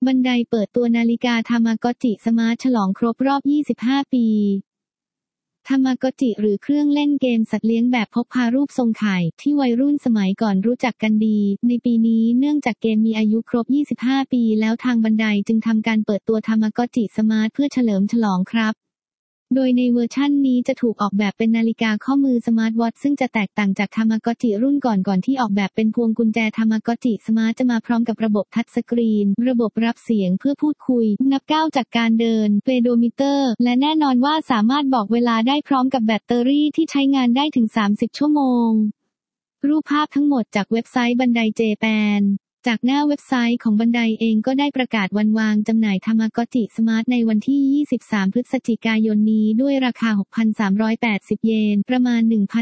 บันไดเปิดตัวนาฬิกาทามากอจิสมาร์ทฉลองครบรอบ 25 ปีทามากอจิหรือเครื่องเล่นเกมสัตว์เลี้ยงแบบพกพารูปทรงไข่ที่วัยรุ่นสมัยก่อนรู้จักกันดีในปีนี้เนื่องจากเกมมีอายุครบ 25 ปีแล้วทางบันไดจึงทำการเปิดตัวทามากอจิสมาร์ทเพื่อเฉลิมฉลองครับโดยในเวอร์ชั่นนี้จะถูกออกแบบเป็นนาฬิกาข้อมือสมาร์ทวอทช์ซึ่งจะแตกต่างจากทามากอจิรุ่นก่อนที่ออกแบบเป็นพวงกุญแจทามากอจิสมาร์ทจะมาพร้อมกับระบบทัชสกรีนระบบรับเสียงเพื่อพูดคุยนับก้าวจากการเดินเปโดมิเตอร์และแน่นอนว่าสามารถบอกเวลาได้พร้อมกับแบตเตอรี่ที่ใช้งานได้ถึง 30 ชั่วโมงรูปภาพทั้งหมดจากเว็บไซต์บันไดเจแปนจากหน้าเว็บไซต์ของบันไดเองก็ได้ประกาศวันวางจำหน่ายทามากอจิสมาร์ทในวันที่ 23 พฤศจิกายนนี้ด้วยราคา 6,380 เยนประมาณ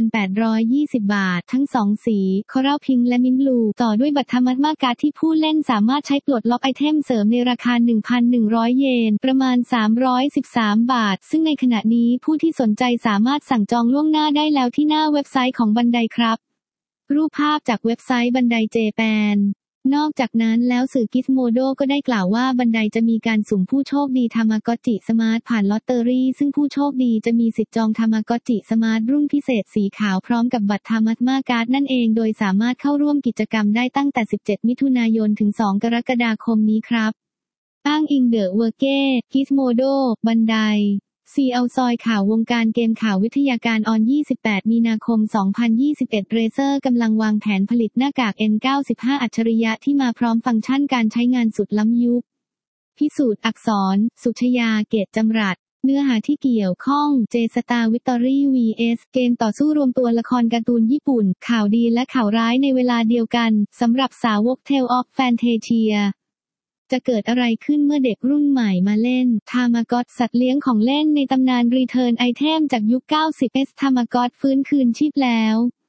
1,820 บาททั้ง2สีคอรัลพิงค์และมินท์บลูต่อด้วยบัตรทามากาที่ผู้เล่นสามารถใช้ปลดล็อกไอเทมเสริมในราคา 1,100 เยนประมาณ 313 บาทซึ่งในขณะนี้ผู้ที่สนใจสามารถสั่งจองล่วงหน้าได้แล้วที่หน้าเว็บไซต์ของบันไดครับรูปภาพจากเว็บไซต์บันไดเจแปนนอกจากนั้นแล้วสื่อกิสโมโดก็ได้กล่าวว่าบันไดจะมีการสุ่มผู้โชคดีทามากอจิสมาร์ทผ่านลอตเตอรี่ซึ่งผู้โชคดีจะมีสิทธิ์จองทามากอจิสมาร์ทรุ่นพิเศษสีขาวพร้อมกับบัตรทามากการ์ดนั่นเองโดยสามารถเข้าร่วมกิจกรรมได้ตั้งแต่ 17 มิถุนายนถึง 2 กรกฎาคมนี้ครับอ้างอิงเดอะเวอร์เก้กิสโมโดบันไดซีเอาซอยข่าววงการเกมข่าววิทยาการออน 28 มีนาคม 2021 เรเซอร์กำลังวางแผนผลิตหน้ากาก N95 อัจฉริยะที่มาพร้อมฟังก์ชันการใช้งานสุดล้ำยุคพิสูจน์อักษรสุชยาเกตจำรัดเนื้อหาที่เกี่ยวข้องเจสตาร์วิกตอรี่ vs เกมต่อสู้รวมตัวละครการ์ตูนญี่ปุ่นข่าวดีและข่าวร้ายในเวลาเดียวกันสำหรับสาวก Tale of Fantasiaจะเกิดอะไรขึ้นเมื่อเด็กรุ่นใหม่มาเล่นทามากอตสัตว์เลี้ยงของเล่นในตำนานรีเทิร์นไอเทมจากยุค 90s ทามากอตฟื้นคืนชีพแล้ว